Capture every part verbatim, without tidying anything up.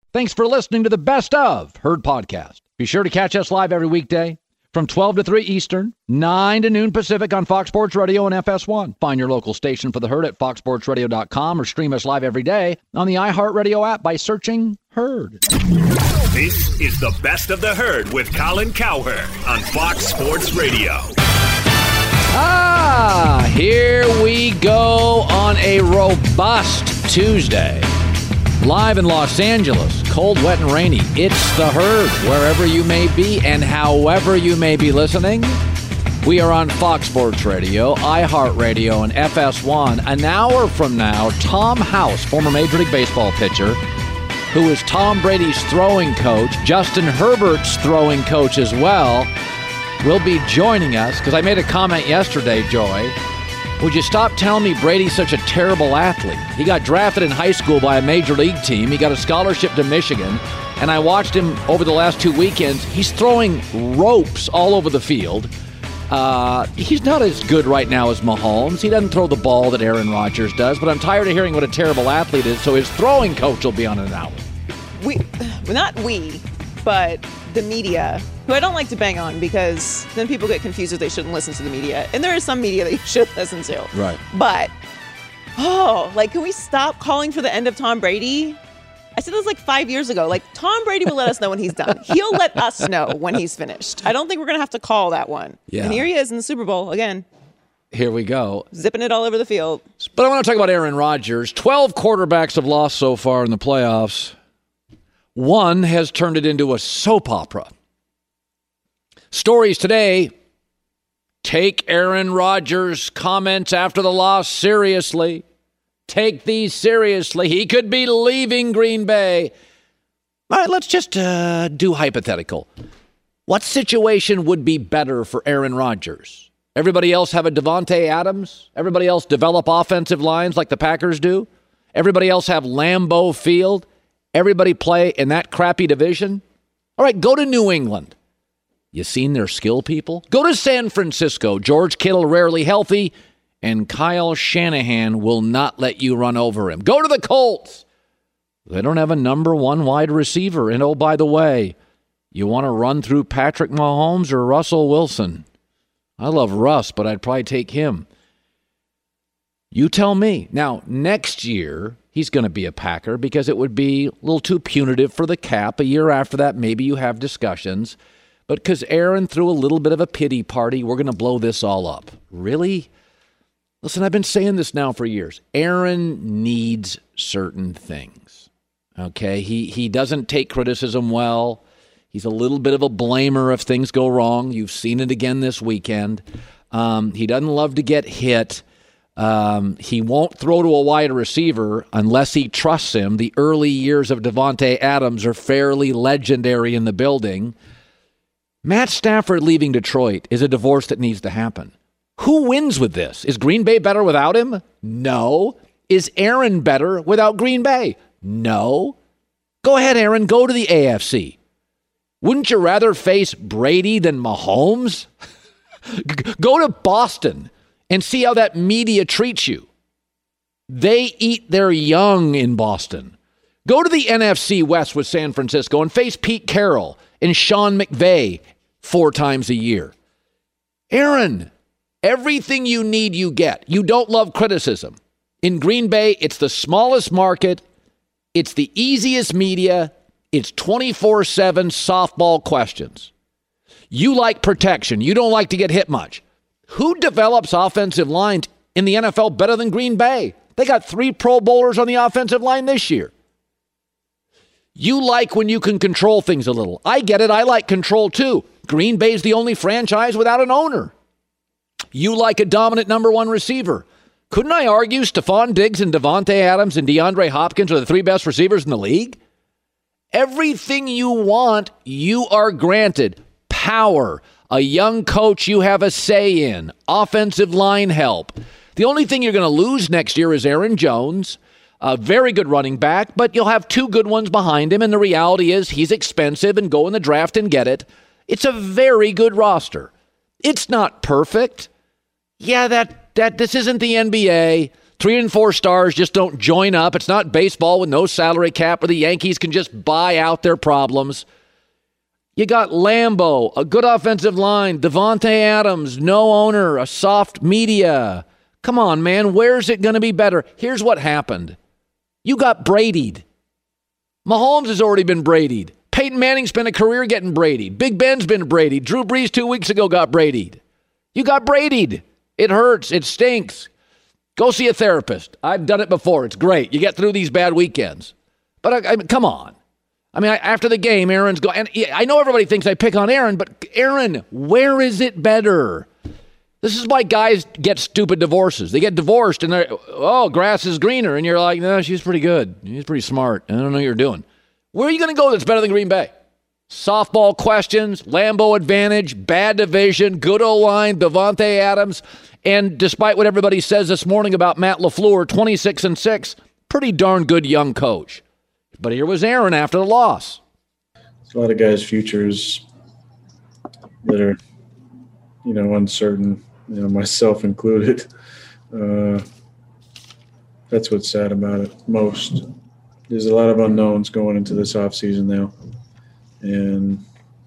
Thanks for listening to the Best of Herd podcast. Be sure to catch us live every weekday from twelve to three Eastern, nine to noon Pacific on Fox Sports Radio and F S one. Find your local station for the Herd at fox sports radio dot com or stream us live every day on the iHeartRadio app by searching Herd. This is the Best of the Herd with Colin Cowherd on Fox Sports Radio. Ah, here we go on a robust Tuesday. Live in Los Angeles, cold, wet, and rainy. It's the Herd, wherever you may be and however you may be listening. We are on Fox Sports Radio, iHeartRadio, and F S one. An hour from now, Tom House, former Major League Baseball pitcher, who is Tom Brady's throwing coach, Justin Herbert's throwing coach as well, will be joining us. Because I made a comment yesterday, Joy. Would you stop telling me Brady's such a terrible athlete? He got drafted in high school by a major league team. He got a scholarship to Michigan. And I watched him over the last two weekends. He's throwing ropes all over the field. Uh, he's not as good right now as Mahomes. He doesn't throw the ball that Aaron Rodgers does. But I'm tired of hearing what a terrible athlete is. So his throwing coach will be on an hour. We, well, not we, but the media, who I don't like to bang on because then people get confused if they shouldn't listen to the media. And there is some media that you should listen to. Right. But, oh, like, can we stop calling for the end of Tom Brady? I said this like five years ago. Like, Tom Brady will let us know when he's done. He'll let us know when he's finished. I don't think we're going to have to call that one. Yeah. And here he is in the Super Bowl again. Here we go. Zipping it all over the field. But I want to talk about Aaron Rodgers. twelve quarterbacks have lost so far in the playoffs. One has turned it into a soap opera. Stories today. Take Aaron Rodgers' comments after the loss seriously. Take these seriously. He could be leaving Green Bay. All right, let's just uh, do hypothetical. What situation would be better for Aaron Rodgers? Everybody else have a Davante Adams? Everybody else develop offensive lines like the Packers do? Everybody else have Lambeau Field? Everybody play in that crappy division? All right, go to New England. You seen their skill people? Go to San Francisco. George Kittle rarely healthy, and Kyle Shanahan will not let you run over him. Go to the Colts. They don't have a number one wide receiver. And oh, by the way, you want to run through Patrick Mahomes or Russell Wilson? I love Russ, but I'd probably take him. You tell me. Now, next year, he's going to be a Packer because it would be a little too punitive for the cap. A year after that, maybe you have discussions. But because Aaron threw a little bit of a pity party, we're going to blow this all up. Really? Listen, I've been saying this now for years. Aaron needs certain things. Okay? He he doesn't take criticism well. He's a little bit of a blamer if things go wrong. You've seen it again this weekend. Um, he doesn't love to get hit. Um, he won't throw to a wide receiver unless he trusts him. The early years of Davante Adams are fairly legendary in the building. Matt Stafford leaving Detroit is a divorce that needs to happen. Who wins with this? Is Green Bay better without him? No. Is Aaron better without Green Bay? No. Go ahead, Aaron. Go to the A F C. Wouldn't you rather face Brady than Mahomes? Go to Boston and see how that media treats you. They eat their young in Boston. Go to the N F C West with San Francisco and face Pete Carroll and Sean McVay four times a year. Aaron, everything you need, you get. You don't love criticism. In Green Bay, it's the smallest market. It's the easiest media. It's twenty-four seven softball questions. You like protection. You don't like to get hit much. Who develops offensive lines in the N F L better than Green Bay? They got three Pro Bowlers on the offensive line this year. You like when you can control things a little. I get it. I like control too. Green Bay's the only franchise without an owner. You like a dominant number one receiver. Couldn't I argue Stephon Diggs and Davante Adams and DeAndre Hopkins are the three best receivers in the league? Everything you want, you are granted. Power, a young coach you have a say in, offensive line help. The only thing you're going to lose next year is Aaron Jones, a very good running back, but you'll have two good ones behind him, and the reality is he's expensive and go in the draft and get it. It's a very good roster. It's not perfect. Yeah, that that this isn't the N B A. Three and four stars just don't join up. It's not baseball with no salary cap where the Yankees can just buy out their problems. You got Lambeau, a good offensive line, Devontae Adams, no owner, a soft media. Come on, man, where's it going to be better? Here's what happened. You got Brady'd. Mahomes has already been Brady'd. Peyton Manning's spent a career getting Brady'd. Big Ben's been Brady'd. Drew Brees two weeks ago got Brady'd. You got Brady'd. It hurts. It stinks. Go see a therapist. I've done it before. It's great. You get through these bad weekends. But I, I mean, come on. I mean, I, after the game, Aaron's going. And I know everybody thinks I pick on Aaron, but Aaron, where is it better? This is why guys get stupid divorces. They get divorced and they're, oh, grass is greener. And you're like, no, she's pretty good. She's pretty smart. I don't know what you're doing. Where are you going to go that's better than Green Bay? Softball questions, Lambeau advantage, bad division, good O-line, Devontae Adams. And despite what everybody says this morning about Matt LaFleur, twenty-six and six, pretty darn good young coach. But here was Aaron after the loss. A lot of guys' futures that are, you know, uncertain, you know, myself included. Uh, that's what's sad about it most. There's a lot of unknowns going into this offseason now. And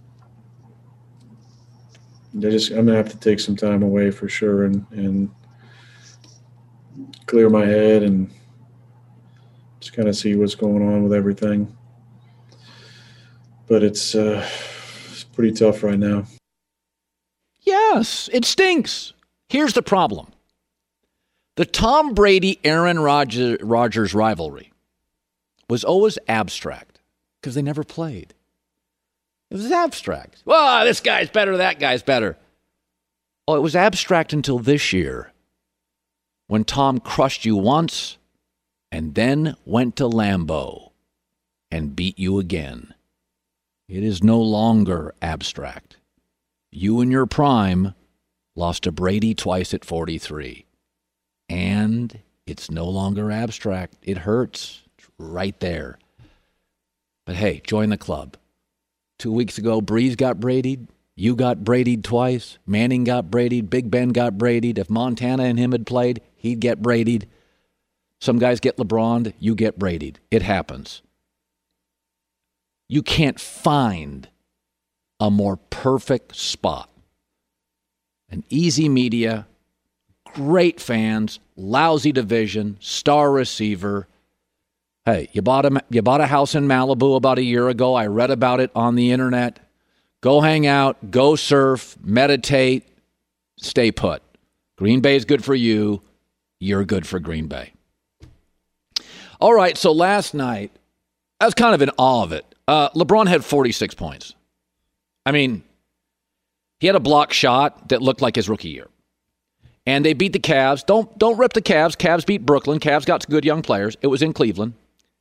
they just, I'm going to have to take some time away for sure and, and clear my head and just kind of see what's going on with everything. But it's, uh, it's pretty tough right now. Yes, it stinks. Here's the problem. The Tom Brady-Aaron Rodgers, Rodgers rivalry was always abstract because they never played. It was abstract. Well, this guy's better, that guy's better. Oh, it was abstract until this year when Tom crushed you once and then went to Lambeau and beat you again. It is no longer abstract. You in your prime lost to Brady twice at forty-three. And it's no longer abstract. It hurts. It's right there. But hey, join the club. Two weeks ago, Breeze got Brady'd. You got Brady'd twice. Manning got Brady'd. Big Ben got Brady'd. If Montana and him had played, he'd get Brady'd. Some guys get LeBron'd. You get Brady'd. It happens. You can't find a more perfect spot. An easy media, great fans, lousy division, star receiver. Hey, you bought a you bought a house in Malibu about a year ago. I read about it on the internet. Go hang out, go surf, meditate, stay put. Green Bay is good for you. You're good for Green Bay. All right, so last night, I was kind of in awe of it. Uh, LeBron had forty-six points. I mean, he had a block shot that looked like his rookie year. And they beat the Cavs. Don't don't rip the Cavs. Cavs beat Brooklyn. Cavs got some good young players. It was in Cleveland.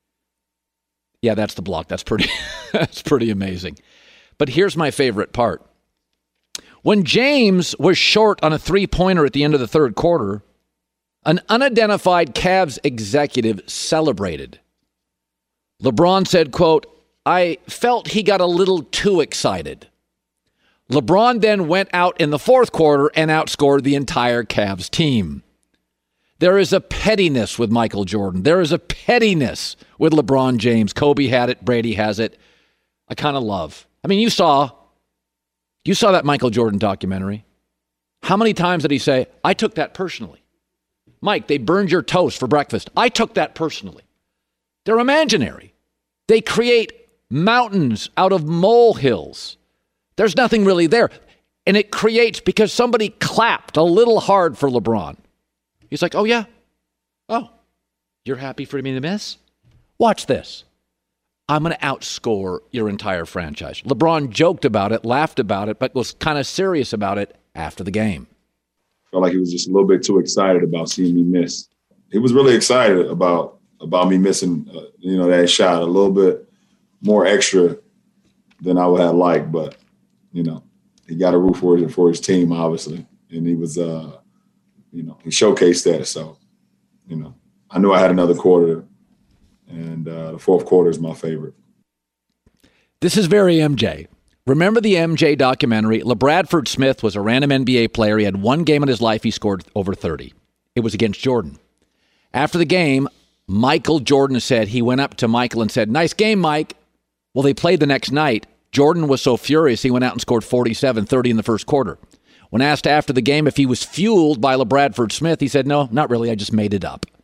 Yeah, that's the block. That's pretty that's pretty amazing. But here's my favorite part. When James was short on a three-pointer at the end of the third quarter, an unidentified Cavs executive celebrated. LeBron said, quote, I felt he got a little too excited. LeBron then went out in the fourth quarter and outscored the entire Cavs team. There is a pettiness with Michael Jordan. There is a pettiness with LeBron James. Kobe had it. Brady has it. I kind of love. I mean, you saw, you saw that Michael Jordan documentary. How many times did he say, I took that personally? Mike, they burned your toast for breakfast. I took that personally. They're imaginary. They create mountains out of molehills. There's nothing really there. And it creates because somebody clapped a little hard for LeBron. He's like, oh, yeah. Oh, you're happy for me to miss? Watch this. I'm going to outscore your entire franchise. LeBron joked about it, laughed about it, but was kind of serious about it after the game. Felt like he was just a little bit too excited about seeing me miss. He was really excited about about me missing, uh, you know, that shot a little bit more extra than I would have liked. But, you know, he got a root for his, for his team, obviously. And he was, uh, you know, he showcased that. So, you know, I knew I had another quarter. And uh, the fourth quarter is my favorite. This is very M J. Remember the M J documentary? LeBradford Smith was a random N B A player. He had one game in his life. He scored over thirty. It was against Jordan. After the game, Michael Jordan said he went up to Michael and said, "Nice game, Mike." Well, they played the next night. Jordan was so furious, he went out and scored forty-seven thirty in the first quarter. When asked after the game if he was fueled by LaBradford Smith, he said, "No, not really. I just made it up."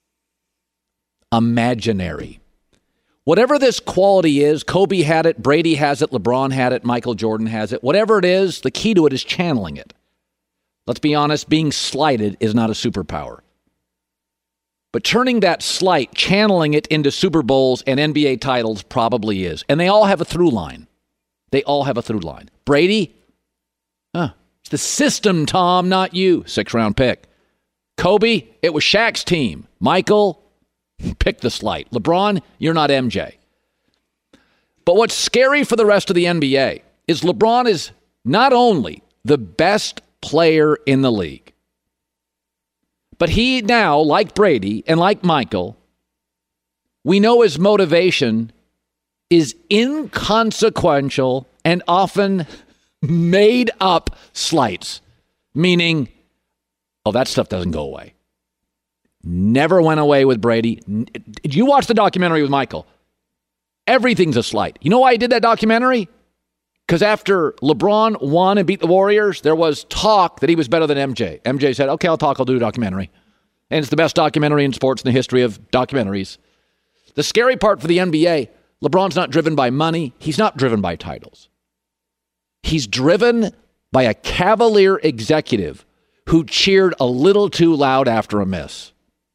Imaginary. Whatever this quality is, Kobe had it, Brady has it, LeBron had it, Michael Jordan has it. Whatever it is, the key to it is channeling it. Let's be honest, being slighted is not a superpower. But turning that slight, channeling it into Super Bowls and N B A titles probably is. And they all have a through line. They all have a through line. Brady? Huh. It's the system, Tom, not you. Six-round pick. Kobe? It was Shaq's team. Michael? Pick the slight. LeBron? You're not M J. But what's scary for the rest of the N B A is LeBron is not only the best player in the league, but he now, like Brady and like Michael, we know his motivation is inconsequential and often made up slights, meaning, oh, that stuff doesn't go away. Never went away with Brady. Did you watch the documentary with Michael? Everything's a slight. You know why he did that documentary? Because after LeBron won and beat the Warriors, there was talk that he was better than M J. M J said, okay, I'll talk, I'll do a documentary. And it's the best documentary in sports in the history of documentaries. The scary part for the N B A, LeBron's not driven by money. He's not driven by titles. He's driven by a cavalier executive who cheered a little too loud after a miss.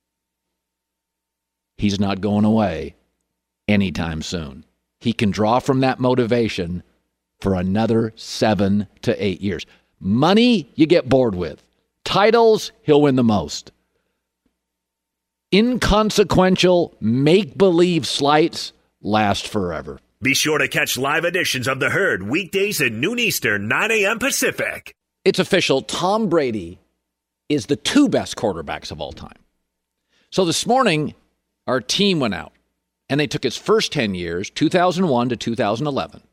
He's not going away anytime soon. He can draw from that motivation for another seven to eight years. Money, you get bored with. Titles, he'll win the most. Inconsequential, make-believe slights last forever. Be sure to catch live editions of The Herd weekdays at noon Eastern, nine a.m. Pacific. It's official. Tom Brady is the two best quarterbacks of all time. So this morning, our team went out, and they took his first ten years, two thousand one to two thousand eleven,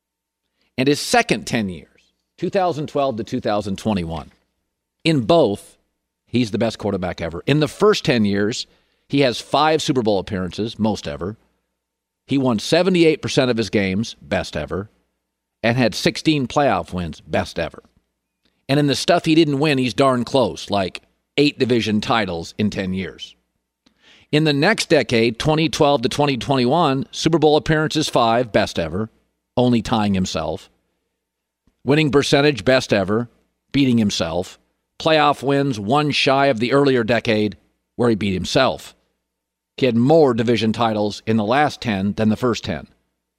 and his second ten years, two thousand twelve to two thousand twenty-one. In both, he's the best quarterback ever. In the first ten years, he has five Super Bowl appearances, most ever. He won seventy-eight percent of his games, best ever, and had sixteen playoff wins, best ever. And in the stuff he didn't win, he's darn close, like eight division titles in ten years. In the next decade, twenty twelve to twenty twenty-one, Super Bowl appearances, five, best ever, only tying himself. Winning percentage, best ever, beating himself. Playoff wins, one shy of the earlier decade where he beat himself. He had more division titles in the last ten than the first ten.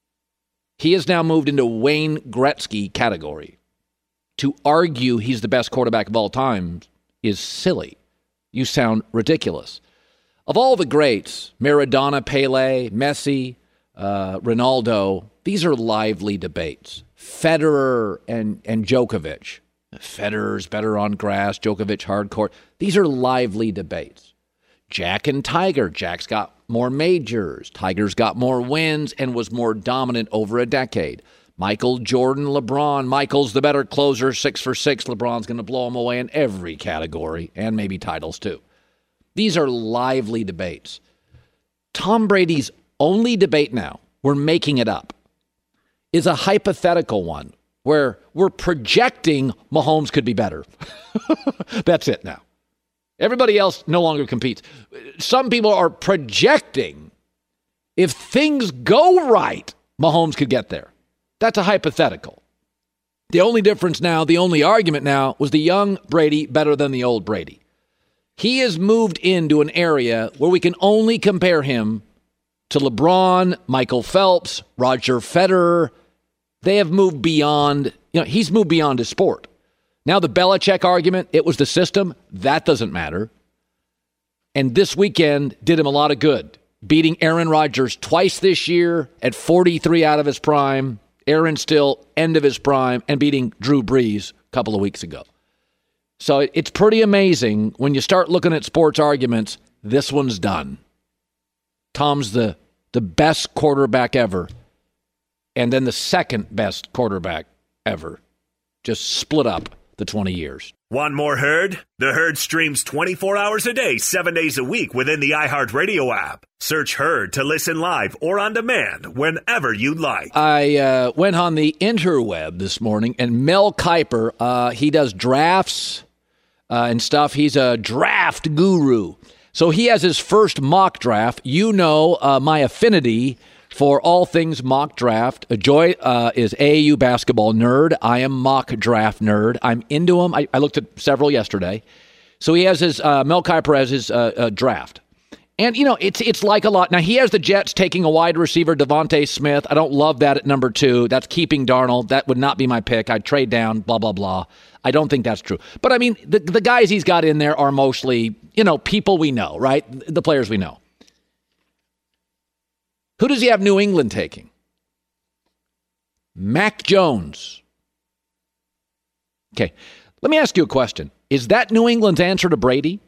He has now moved into Wayne Gretzky category. To argue he's the best quarterback of all time is silly. You sound ridiculous. Of all the greats, Maradona, Pele, Messi, uh, Ronaldo, these are lively debates. Federer and, and Djokovic. Federer's better on grass, Djokovic hard court. These are lively debates. Jack and Tiger. Jack's got more majors. Tiger's got more wins and was more dominant over a decade. Michael Jordan, LeBron. Michael's the better closer, six for six. LeBron's going to blow him away in every category, and maybe titles too. These are lively debates. Tom Brady's only debate now, we're making it up, is a hypothetical one where we're projecting Mahomes could be better. That's it now. Everybody else no longer competes. Some people are projecting if things go right, Mahomes could get there. That's a hypothetical. The only difference now, the only argument now, was the young Brady better than the old Brady. He has moved into an area where we can only compare him to LeBron, Michael Phelps, Roger Federer. They have moved beyond, you know, he's moved beyond his sport. Now the Belichick argument, it was the system. That doesn't matter. And this weekend did him a lot of good. Beating Aaron Rodgers twice this year at forty-three out of his prime. Aaron still end of his prime, and beating Drew Brees a couple of weeks ago. So it's pretty amazing when you start looking at sports arguments, this one's done. Tom's the, the best quarterback ever, and then the second best quarterback ever. Just split up the twenty years. Want more Herd? The Herd streams twenty-four hours a day, seven days a week within the iHeartRadio app. Search Herd to listen live or on demand whenever you like. I uh, went on the interweb this morning, and Mel Kiper, uh, he does drafts uh, and stuff. He's a draft guru. So he has his first mock draft. You know uh, my affinity for all things mock draft. Joy uh, is A A U basketball nerd. I am mock draft nerd. I'm into them. I, I looked at several yesterday. So he has his, uh, Mel Kiper has his uh, uh, draft. And, you know, it's it's like a lot. Now, he has the Jets taking a wide receiver, Devontae Smith. I don't love that at number two. That's keeping Darnold. That would not be my pick. I'd trade down, blah, blah, blah. I don't think that's true. But, I mean, the, the guys he's got in there are mostly, you know, people we know, right? The players we know. Who does he have New England taking? Mac Jones. Okay, let me ask you a question. Is that New England's answer to Brady?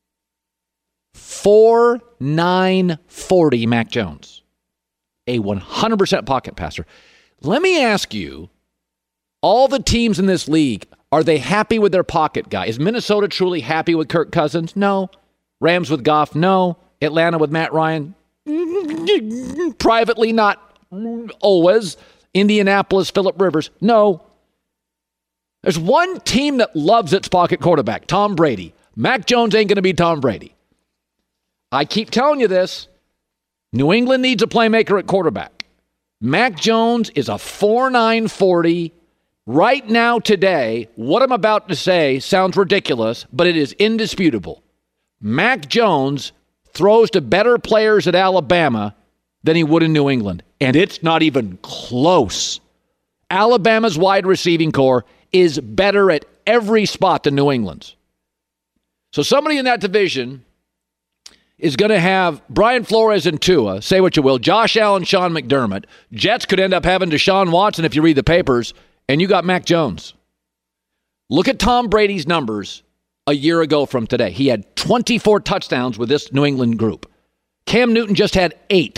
four nine forty Mac Jones. A one hundred percent pocket passer. Let me ask you, all the teams in this league, are they happy with their pocket guy? Is Minnesota truly happy with Kirk Cousins? No. Rams with Goff? No. Atlanta with Matt Ryan? Privately, not always. Indianapolis, Phillip Rivers? No. There's one team that loves its pocket quarterback, Tom Brady. Mac Jones ain't going to be Tom Brady. I keep telling you this. New England needs a playmaker at quarterback. Mac Jones is a four nine forty. Right now, today, what I'm about to say sounds ridiculous, but it is indisputable. Mac Jones throws to better players at Alabama than he would in New England. And it's not even close. Alabama's wide receiving core is better at every spot than New England's. So somebody in that division is going to have Brian Flores and Tua, say what you will, Josh Allen, Sean McDermott. Jets could end up having Deshaun Watson if you read the papers, and you got Mac Jones. Look at Tom Brady's numbers a year ago from today. He had twenty-four touchdowns with this New England group. Cam Newton just had eight.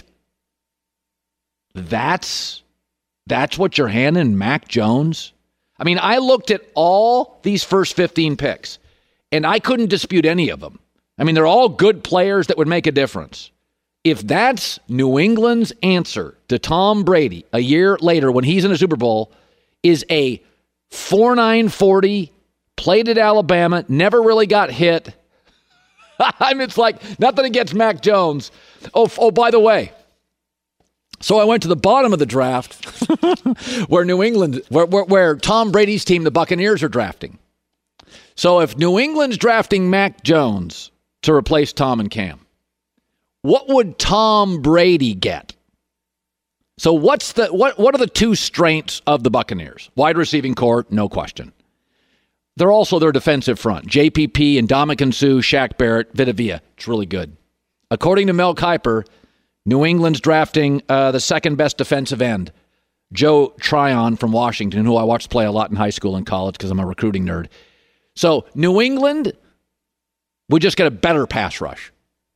That's, that's what you're handing Mac Jones? I mean, I looked at all these first fifteen picks, and I couldn't dispute any of them. I mean, they're all good players that would make a difference. If that's New England's answer to Tom Brady a year later when he's in a Super Bowl, is a four nine forty, played at Alabama, never really got hit. I mean, it's like nothing against Mac Jones. Oh, oh, by the way, so I went to the bottom of the draft where New England, where, where, where Tom Brady's team, the Buccaneers, are drafting. So if New England's drafting Mac Jones to replace Tom and Cam, what would Tom Brady get? So what's the what what are the two strengths of the Buccaneers? Wide receiving core, no question. They're also their defensive front. J P P and Ndamukong Suh, Shaq Barrett, Vita Vea. It's really good. According to Mel Kiper, New England's drafting uh, the second best defensive end, Joe Tryon from Washington, who I watched play a lot in high school and college because I'm a recruiting nerd. So New England would just get a better pass rush.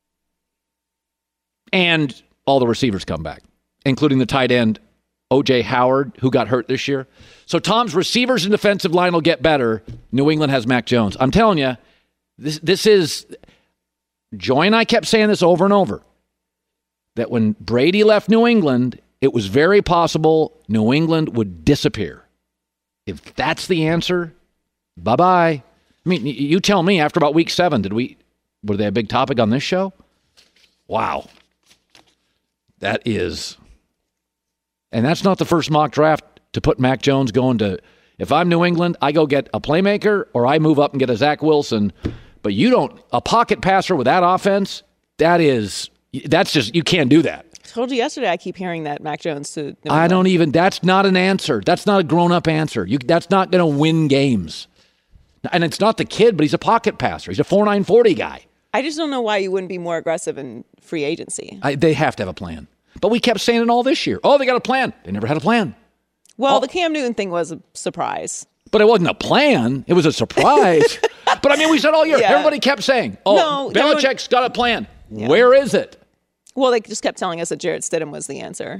And all the receivers come back, including the tight end, O J Howard, who got hurt this year. So Tom's receivers and defensive line will get better. New England has Mac Jones. I'm telling you, this this is... Joy and I kept saying this over and over, that when Brady left New England, it was very possible New England would disappear. If that's the answer, bye-bye. I mean, you tell me, after about week seven, did we, were they a big topic on this show? Wow. That is, and that's not the first mock draft to put Mac Jones going to, if I'm New England, I go get a playmaker or I move up and get a Zach Wilson. But you don't, a pocket passer with that offense, that is, that's just, you can't do that. I told you yesterday I keep hearing that Mac Jones to New England. I don't even, that's not an answer. That's not a grown-up answer. You, that's not going to win games. And it's not the kid, but he's a pocket passer. He's a four nine forty guy. I just don't know why you wouldn't be more aggressive in free agency. I, they have to have a plan. But we kept saying it all this year. Oh, they got a plan. They never had a plan. Well, oh. the Cam Newton thing was a surprise. But it wasn't a plan. It was a surprise. But I mean, we said all year. Yeah. Everybody kept saying, oh, no, Belichick's got a plan. Yeah. Where is it? Well, they just kept telling us that Jarrett Stidham was the answer.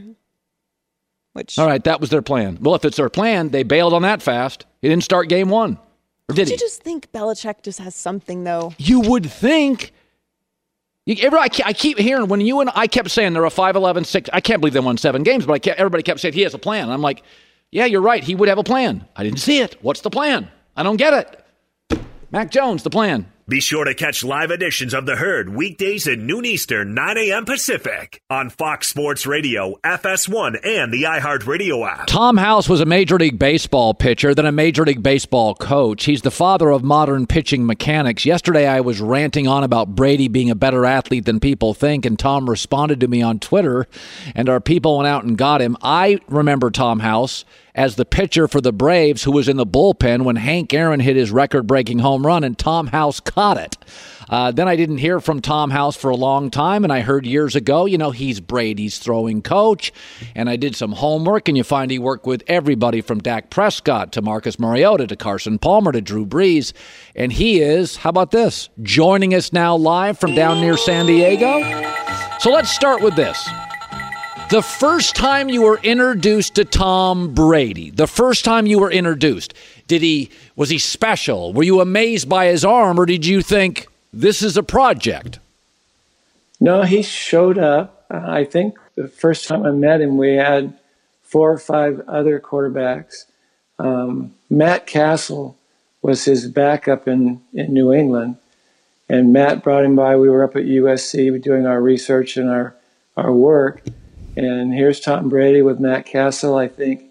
Which, all right, that was their plan. Well, if it's their plan, they bailed on that fast. He didn't start game one. Or did Don't he? you just think Belichick just has something, though? You would think. You, everybody, I keep hearing when you and I kept saying they're a five eleven six. I can't believe they won seven games, but I kept, everybody kept saying he has a plan. And I'm like, yeah, you're right. He would have a plan. I didn't see it. What's the plan? I don't get it. Mac Jones, the plan. Be sure to catch live editions of The Herd weekdays at noon Eastern, nine a.m. Pacific on Fox Sports Radio, F S one, and the iHeartRadio app. Tom House was a Major League Baseball pitcher, then a Major League Baseball coach. He's the father of modern pitching mechanics. Yesterday, I was ranting on about Brady being a better athlete than people think, and Tom responded to me on Twitter, and our people went out and got him. I remember Tom House as the pitcher for the Braves who was in the bullpen when Hank Aaron hit his record-breaking home run, and Tom House caught it. Uh, then I didn't hear from Tom House for a long time, and I heard years ago, you know, he's Brady's throwing coach, and I did some homework, and you find he worked with everybody from Dak Prescott to Marcus Mariota to Carson Palmer to Drew Brees, and he is, how about this, joining us now live from down near San Diego. So let's start with this. The first time you were introduced to Tom Brady, the first time you were introduced, did he was he special? Were you amazed by his arm, or did you think this is a project? No, he showed up. Uh, I think the first time I met him, we had four or five other quarterbacks. Um, Matt Castle was his backup in, in New England, and Matt brought him by. We were up at U S C doing our research and our, our work. And here's Tom Brady with Matt Castle. I think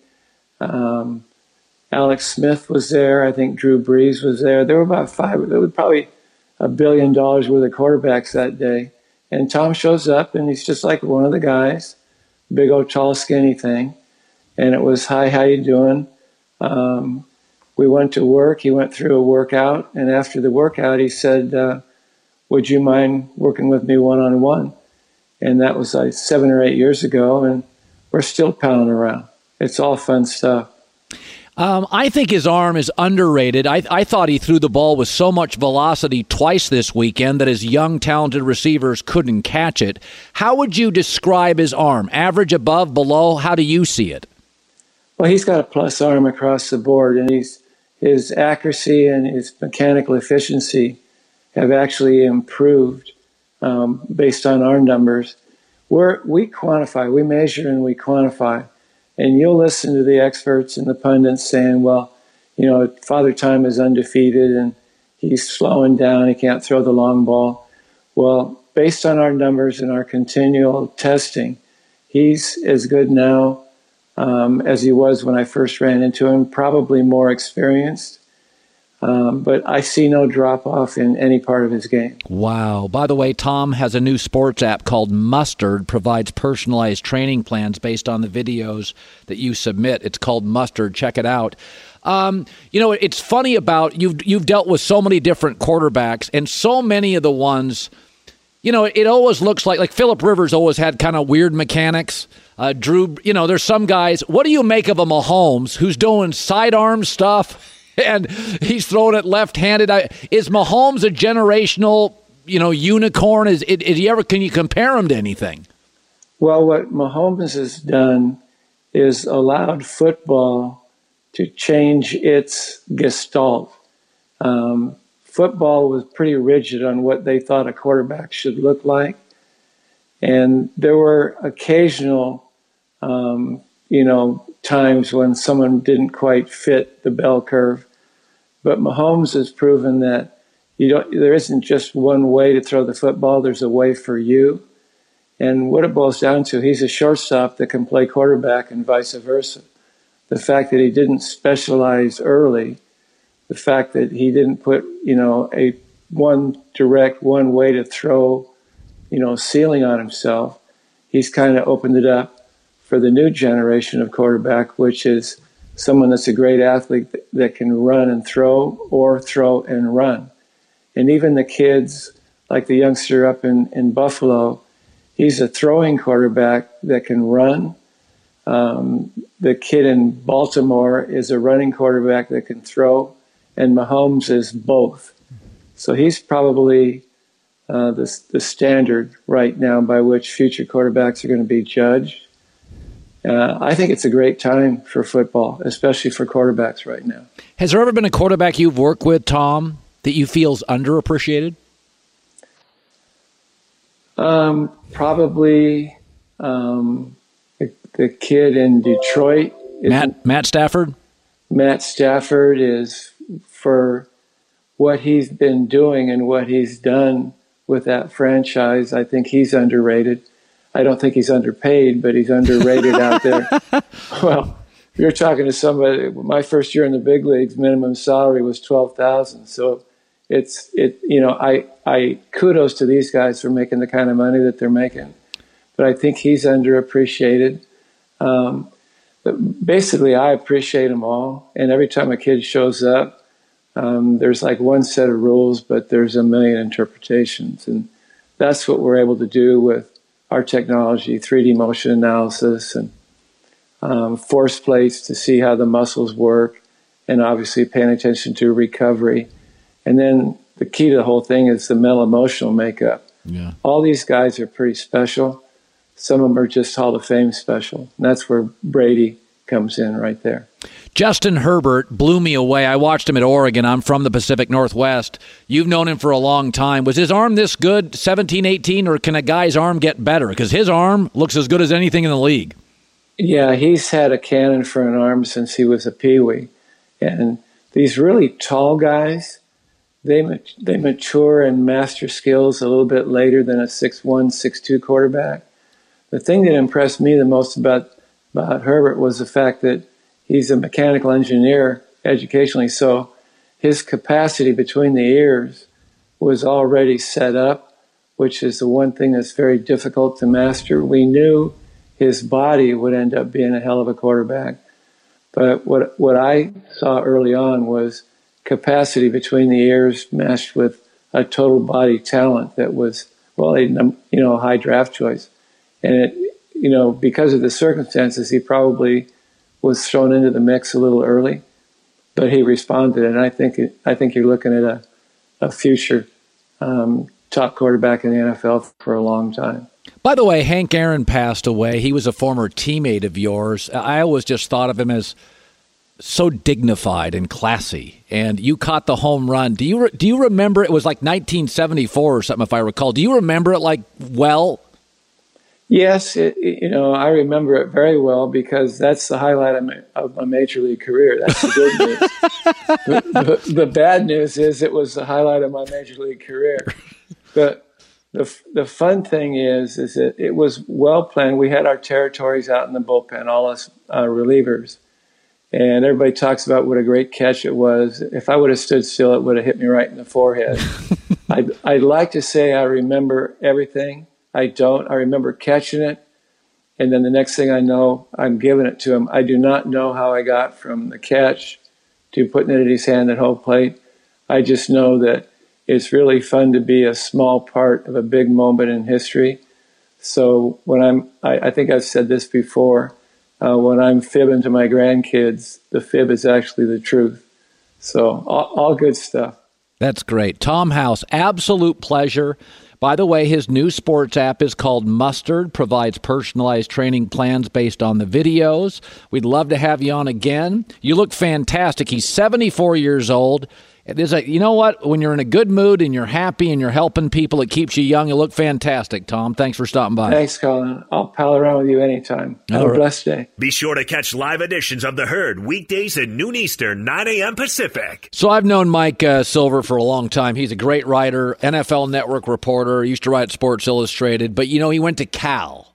um, Alex Smith was there. I think Drew Brees was there. There were about five. There was probably a billion dollars worth of quarterbacks that day. And Tom shows up, and he's just like one of the guys, big old tall skinny thing. And it was, hi, how you doing? Um, we went to work. He went through a workout. And after the workout, he said, uh, would you mind working with me one-on-one? And that was like seven or eight years ago, and we're still pounding around. It's all fun stuff. Um, I think his arm is underrated. I, I thought he threw the ball with so much velocity twice this weekend that his young, talented receivers couldn't catch it. How would you describe his arm? Average, above, below? How do you see it? Well, he's got a plus arm across the board, and he's his accuracy and his mechanical efficiency have actually improved. Um, based on our numbers, We're, we quantify, we measure and we quantify. And you'll listen to the experts and the pundits saying, well, you know, Father Time is undefeated and he's slowing down, he can't throw the long ball. Well, based on our numbers and our continual testing, he's as good now um, as he was when I first ran into him, probably more experienced. Um, but I see no drop-off in any part of his game. Wow. By the way, Tom has a new sports app called Mustard, provides personalized training plans based on the videos that you submit. It's called Mustard. Check it out. Um, you know, it's funny about you've you've dealt with so many different quarterbacks, and so many of the ones, you know, it, it always looks like, like Phillip Rivers always had kind of weird mechanics. Uh, Drew, you know, there's some guys. What do you make of a Mahomes who's doing sidearm stuff? And he's throwing it left-handed. I, is Mahomes a generational, you know, unicorn? Is, is, is he ever? Can you compare him to anything? Well, what Mahomes has done is allowed football to change its gestalt. Um, football was pretty rigid on what they thought a quarterback should look like, and there were occasional, um, you know, times when someone didn't quite fit the bell curve. But Mahomes has proven that you don't, there isn't just one way to throw the football, there's a way for you. And what it boils down to, he's a shortstop that can play quarterback and vice versa. The fact that he didn't specialize early, the fact that he didn't put, you know, a one direct, one way to throw, you know, ceiling on himself, he's kind of opened it up for the new generation of quarterback, which is someone that's a great athlete that can run and throw or throw and run. And even the kids, like the youngster up in, in Buffalo, he's a throwing quarterback that can run. Um, the kid in Baltimore is a running quarterback that can throw, and Mahomes is both. So he's probably uh, the, the standard right now by which future quarterbacks are going to be judged. Uh, I think it's a great time for football, especially for quarterbacks right now. Has there ever been a quarterback you've worked with, Tom, that you feel is underappreciated? Um, probably um, the, the kid in Detroit. Matt Matt Stafford? Matt Stafford is, for what he's been doing and what he's done with that franchise, I think he's underrated. I don't think he's underpaid, but he's underrated out there. Well, you're talking to somebody. My first year in the big leagues, minimum salary was twelve thousand dollars. So it's it. You know, I I kudos to these guys for making the kind of money that they're making, but I think he's underappreciated. Um, but basically, I appreciate them all, and every time a kid shows up, um, there's like one set of rules, but there's a million interpretations, and that's what we're able to do with our technology, three D motion analysis, and um, force plates to see how the muscles work, and obviously paying attention to recovery. And then the key to the whole thing is the mental emotional makeup. Yeah. All these guys are pretty special. Some of them are just Hall of Fame special. And that's where Brady comes in right there. Justin Herbert blew me away. I watched him at Oregon. I'm from the Pacific Northwest. You've known him for a long time. Was his arm this good, seventeen, eighteen, or can a guy's arm get better? Because his arm looks as good as anything in the league. Yeah, he's had a cannon for an arm since he was a peewee. And these really tall guys, they they mature and master skills a little bit later than a six one, six two quarterback. The thing that impressed me the most about, about Herbert was the fact that he's a mechanical engineer educationally, so his capacity between the ears was already set up, which is the one thing that's very difficult to master. We knew his body would end up being a hell of a quarterback, but what what I saw early on was capacity between the ears matched with a total body talent that was, well, a, you know, a high draft choice. And it, you know, because of the circumstances, he probably was thrown into the mix a little early, but he responded, and I think it, I think you're looking at a, a future um, top quarterback in the N F L for a long time. By the way, Hank Aaron passed away. He was a former teammate of yours. I always just thought of him as so dignified and classy. And you caught the home run. Do you re- do you remember? It was like nineteen seventy-four or something, if I recall. Do you remember it like well? Yes, it, you know, I remember it very well because that's the highlight of my, of my major league career. That's the good news. the, the, the bad news is it was the highlight of my major league career. But the the fun thing is, is that it was well planned. We had our territories out in the bullpen, all us uh, relievers, and everybody talks about what a great catch it was. If I would have stood still, it would have hit me right in the forehead. I'd, I'd like to say I remember everything. I don't. I remember catching it, and then the next thing I know, I'm giving it to him. I do not know how I got from the catch to putting it in his hand at home plate. I just know that it's really fun to be a small part of a big moment in history. So when I'm, I, I think I've said this before, uh, when I'm fibbing to my grandkids, the fib is actually the truth. So all, all good stuff. That's great. Tom House, absolute pleasure. By the way, his new sports app is called Mustard, provides personalized training plans based on the videos. We'd love to have you on again. You look fantastic. He's seventy-four years old. It is a, you know what? When you're in a good mood and you're happy and you're helping people, it keeps you young. You look fantastic, Tom. Thanks for stopping by. Thanks, Colin. I'll pal around with you anytime. Have All a right. blessed day. Be sure to catch live editions of The Herd weekdays at noon Eastern, nine a.m. Pacific. So I've known Mike uh, Silver for a long time. He's a great writer, N F L Network reporter, used to write Sports Illustrated. But, you know, he went to Cal.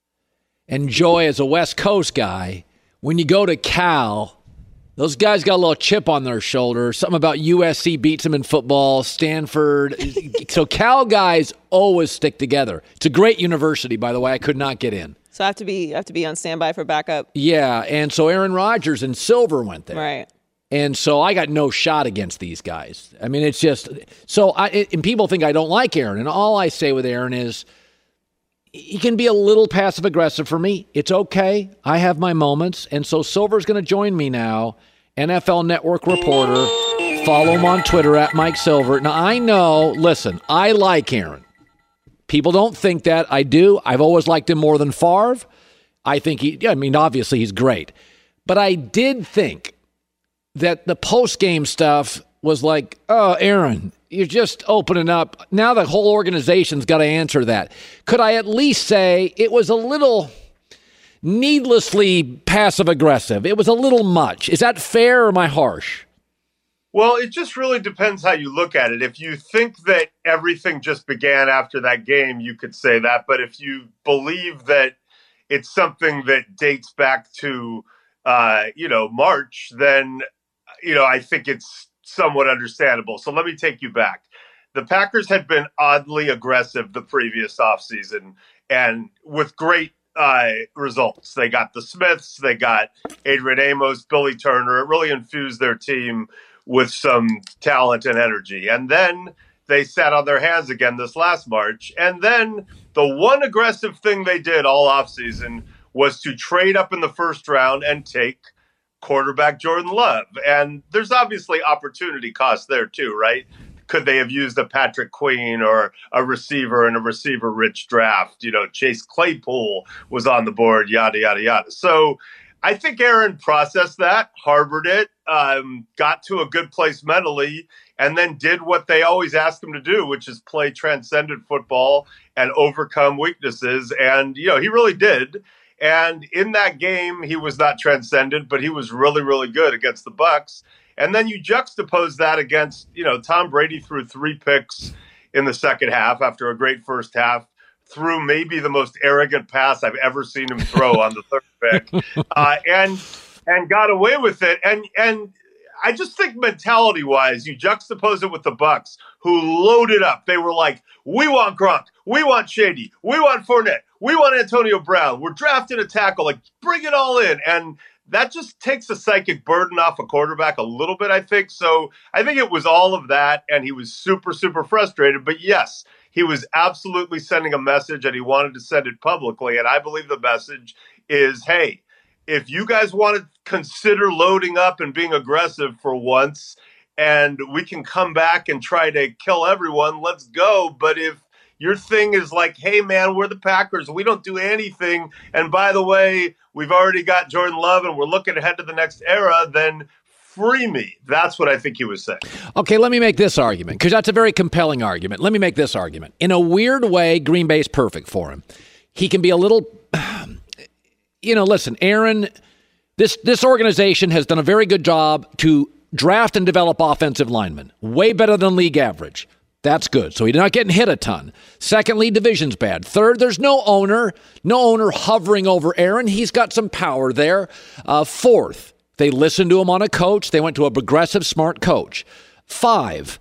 And Joy, as a West Coast guy, when you go to Cal, those guys got a little chip on their shoulder. Something about U S C beats them in football, Stanford. So Cal guys always stick together. It's a great university, by the way. I could not get in. So I have to be I have to be on standby for backup. Yeah, and so Aaron Rodgers and Silver went there. Right. And so I got no shot against these guys. I mean, it's just so I it, and people think I don't like Aaron. And all I say with Aaron is he can be a little passive aggressive for me. It's okay. I have my moments. And so Silver's going to join me now, N F L Network reporter. Follow him on Twitter at Mike Silver. Now, I know, listen, I like Aaron. People don't think that. I do. I've always liked him more than Favre. I think he, I mean, obviously he's great. But I did think that the post-game stuff was like, oh, Aaron, you're just opening up. Now the whole organization's got to answer that. Could I at least say it was a little needlessly passive-aggressive? It was a little much. Is that fair or am I harsh? Well, it just really depends how you look at it. If you think that everything just began after that game, you could say that. But if you believe that it's something that dates back to, uh, you know, March, then, you know, I think it's somewhat understandable. So let me take you back. The Packers had been oddly aggressive the previous offseason and with great uh, results. They got the Smiths, they got Adrian Amos, Billy Turner. It really infused their team with some talent and energy. And then they sat on their hands again this last March. And then the one aggressive thing they did all offseason was to trade up in the first round and take quarterback Jordan Love. And there's obviously opportunity cost there too, right? Could they have used a Patrick Queen or a receiver in a receiver-rich draft? You know, Chase Claypool was on the board, yada, yada, yada. So I think Aaron processed that, harbored it, um, got to a good place mentally, and then did what they always ask him to do, which is play transcendent football and overcome weaknesses. And, you know, he really did. And in that game, he was not transcendent, but he was really, really good against the Bucs. And then you juxtapose that against, you know, Tom Brady threw three picks in the second half after a great first half, threw maybe the most arrogant pass I've ever seen him throw on the third pick, uh, and and got away with it. And and I just think mentality-wise, you juxtapose it with the Bucs, who loaded up. They were like, we want Gronk, we want Shady, we want Fournette, we want Antonio Brown. We're drafting a tackle. Like, bring it all in. And that just takes the psychic burden off a quarterback a little bit, I think. So I think it was all of that, and he was super, super frustrated. But yes, he was absolutely sending a message, and he wanted to send it publicly. And I believe the message is, hey, if you guys want to consider loading up and being aggressive for once, and we can come back and try to kill everyone, let's go. But if your thing is like, hey, man, we're the Packers, we don't do anything, and by the way, we've already got Jordan Love and we're looking ahead to the next era, then free me. That's what I think he was saying. Okay, let me make this argument, because that's a very compelling argument. Let me make this argument. In a weird way, Green Bay's perfect for him. He can be a little, you know, listen, Aaron, this, this organization has done a very good job to draft and develop offensive linemen, way better than league average. That's good. So he's not getting hit a ton. Secondly, division's bad. Third, there's no owner, no owner hovering over Aaron. He's got some power there. Uh, fourth, they listened to him on a coach. They went to a progressive, smart coach. Five,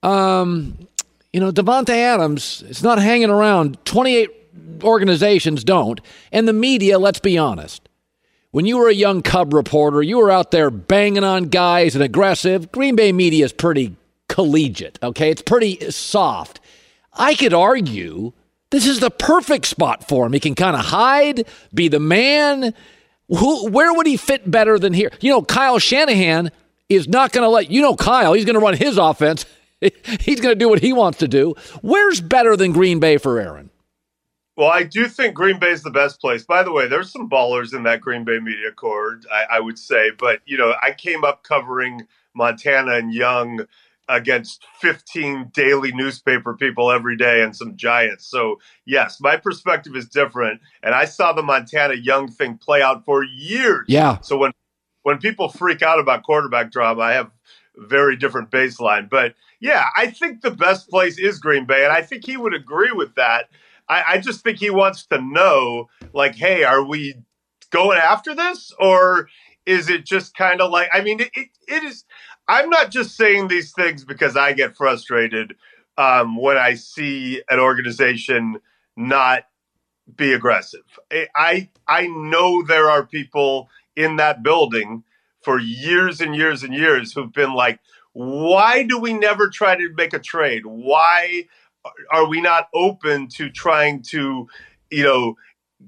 um, you know, Devontae Adams is not hanging around. twenty-eight organizations don't. And the media, let's be honest. When you were a young Cub reporter, you were out there banging on guys and aggressive. Green Bay media is pretty collegiate, okay? It's pretty soft. I could argue this is the perfect spot for him. He can kind of hide, be the man. Who, where would he fit better than here? You know, Kyle Shanahan is not going to let, you know, Kyle, he's going to run his offense. He's going to do what he wants to do. Where's better than Green Bay for Aaron? Well, I do think Green Bay is the best place. By the way, there's some ballers in that Green Bay media corps, I, I would say. But, you know, I came up covering Montana and Young against fifteen daily newspaper people every day and some giants. So, yes, my perspective is different. And I saw the Montana Young thing play out for years. Yeah. So when, when people freak out about quarterback drama, I have a very different baseline. But, yeah, I think the best place is Green Bay. And I think he would agree with that. I, I just think he wants to know, like, hey, are we going after this? Or is it just kind of like, I mean, it, it, it is, I'm not just saying these things because I get frustrated um, when I see an organization not be aggressive. I, I know there are people in that building for years and years and years who've been like, why do we never try to make a trade? Why are we not open to trying to, you know,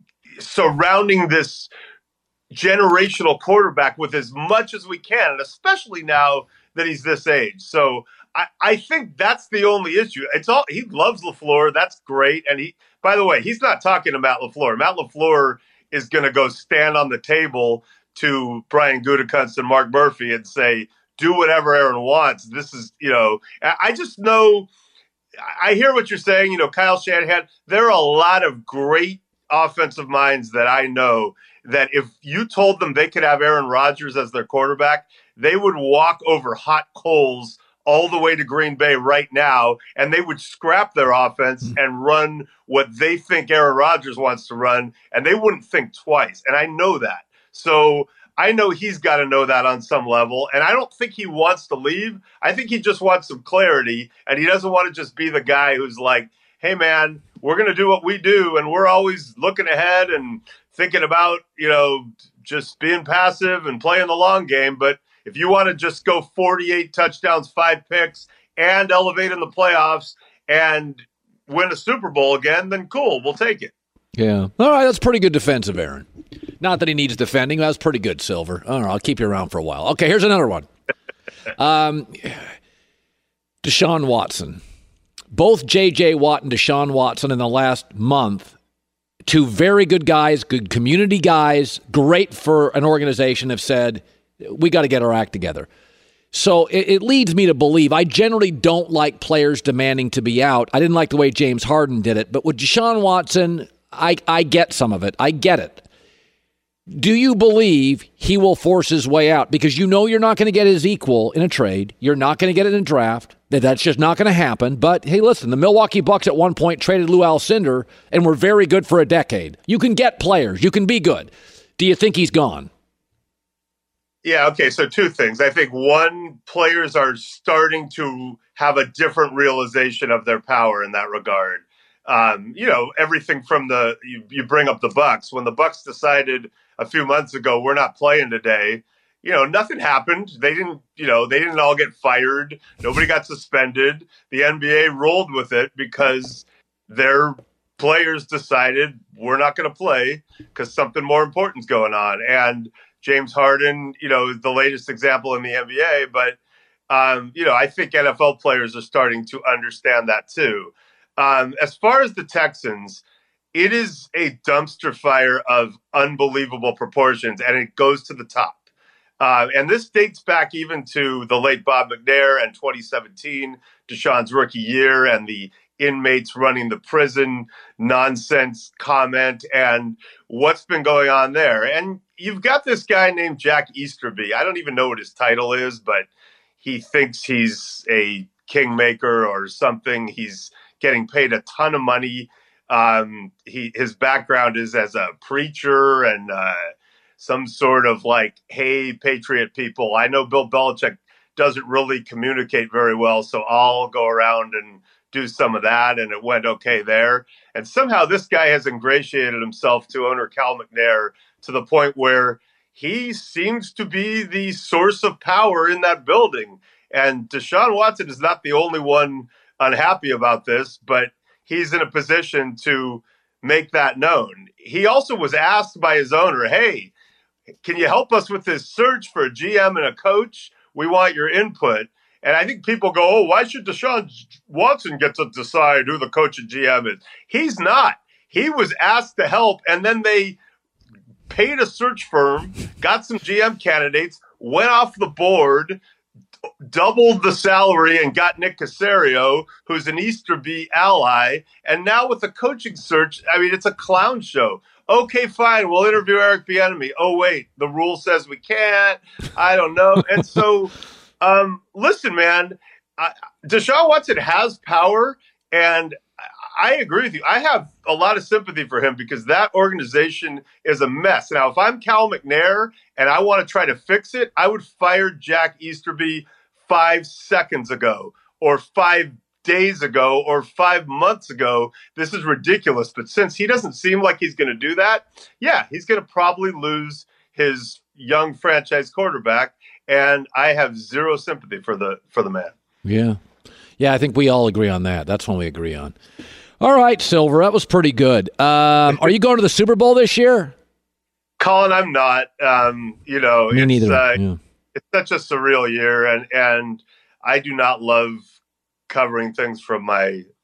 surrounding this generational quarterback with as much as we can, and especially now that he's this age. So I, I think that's the only issue. It's all, he loves LaFleur. That's great. And he, by the way, he's not talking to Matt LaFleur. Matt LaFleur is going to go stand on the table to Brian Gutekunst and Mark Murphy and say, do whatever Aaron wants. This is, you know, I just know, I hear what you're saying, you know, Kyle Shanahan, there are a lot of great offensive minds that I know that if you told them they could have Aaron Rodgers as their quarterback, they would walk over hot coals all the way to Green Bay right now, and they would scrap their offense and run what they think Aaron Rodgers wants to run, and they wouldn't think twice. And I know that. So I know he's got to know that on some level, and I don't think he wants to leave. I think he just wants some clarity, and he doesn't want to just be the guy who's like, hey, man, we're going to do what we do, and we're always looking ahead and thinking about, you know, just being passive and playing the long game. But if you want to just go forty-eight touchdowns, five picks, and elevate in the playoffs and win a Super Bowl again, then cool, we'll take it. Yeah. All right, that's pretty good defensive, Aaron. Not that he needs defending. That's pretty good, Silver. All right, I'll keep you around for a while. Okay, here's another one. Um, Deshaun Watson. Both J J. Watt and Deshaun Watson in the last month, two very good guys, good community guys, great for an organization, have said, we got to get our act together. So it, it leads me to believe, I generally don't like players demanding to be out. I didn't like the way James Harden did it. But with Deshaun Watson, I, I get some of it. I get it. Do you believe he will force his way out? Because you know you're not going to get his equal in a trade. You're not going to get it in a draft. That's just not going to happen. But, hey, listen, the Milwaukee Bucks at one point traded Lou Alcindor and were very good for a decade. You can get players. You can be good. Do you think he's gone? Yeah, okay, so two things. I think, one, players are starting to have a different realization of their power in that regard. Um, you know, everything from the, you, you bring up the Bucks. When the Bucks decided a few months ago, we're not playing today, you know, nothing happened. They didn't, you know, they didn't all get fired. Nobody got suspended. The N B A rolled with it because their players decided we're not going to play because something more important is going on. And James Harden, you know, the latest example in the N B A, but, um, you know, I think N F L players are starting to understand that too. Um, as far as the Texans, it is a dumpster fire of unbelievable proportions, and it goes to the top. Uh, and this dates back even to the late Bob McNair and twenty seventeen, Deshaun's rookie year, and the inmates running the prison nonsense comment and what's been going on there. And you've got this guy named Jack Easterby. I don't even know what his title is, but he thinks he's a kingmaker or something. He's getting paid a ton of money. Um, he his background is as a preacher and uh, some sort of like, hey, Patriot people. I know Bill Belichick doesn't really communicate very well, so I'll go around and do some of that, and it went okay there. And somehow this guy has ingratiated himself to owner Cal McNair to the point where he seems to be the source of power in that building. And Deshaun Watson is not the only one unhappy about this, but he's in a position to make that known. He also was asked by his owner, hey, can you help us with this search for a G M and a coach? We want your input. And I think people go, oh, why should Deshaun Watson get to decide who the coach and G M is? He's not. He was asked to help, and then they paid a search firm, got some G M candidates, went off the board, doubled the salary, and got Nick Caserio, who's an Easterby ally. And now with the coaching search, I mean, it's a clown show. Okay, fine, we'll interview Eric Bieniemy. Oh, wait, the rule says we can't. I don't know. And so, um, listen, man, I, Deshaun Watson has power, and I agree with you. I have a lot of sympathy for him because that organization is a mess. Now, if I'm Cal McNair and I want to try to fix it, I would fire Jack Easterby five seconds ago or five days ago or five months ago. This is ridiculous. But since he doesn't seem like he's going to do that, yeah, he's going to probably lose his young franchise quarterback. And I have zero sympathy for the for the man. Yeah. Yeah, I think we all agree on that. That's one we agree on. All right, Silver, that was pretty good. Um, are you going to the Super Bowl this year? Colin, I'm not. Um, you know, Me it's, neither. Uh, yeah. it's such a surreal year, and, and I do not love covering things from my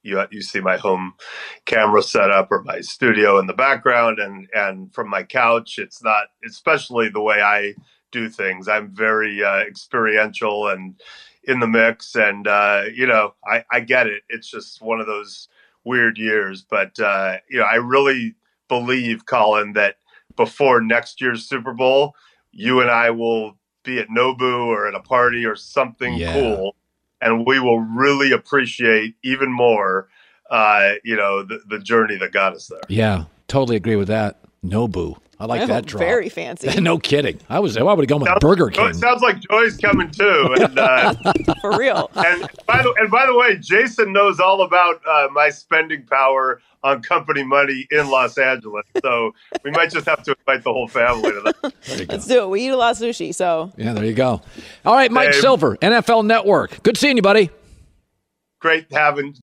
you you see my home camera setup or my studio in the background, and and from my couch, it's not, especially the way I do things. I'm very uh, experiential and in the mix, and uh, you know, I, I get it. It's just one of those weird years, but uh, you know, I really believe, Colin, that before next year's Super Bowl, you and I will be at Nobu or at a party or something yeah. cool, and we will really appreciate even more, uh, you know, the, the journey that got us there. Yeah, totally agree with that. Nobu. I like Oh, that drop. very fancy. No kidding. I was. I would have gone with Sounds, Burger King. It sounds like Joy's coming too. And, uh, For real. and by the and by the way, Jason knows all about uh, my spending power on company money in Los Angeles. So we might just have to invite the whole family to that. There you go. Let's do it. We eat a lot of sushi, so. Yeah, there you go. All right, Mike Hey. Silver, N F L Network. Good seeing you, buddy. Great having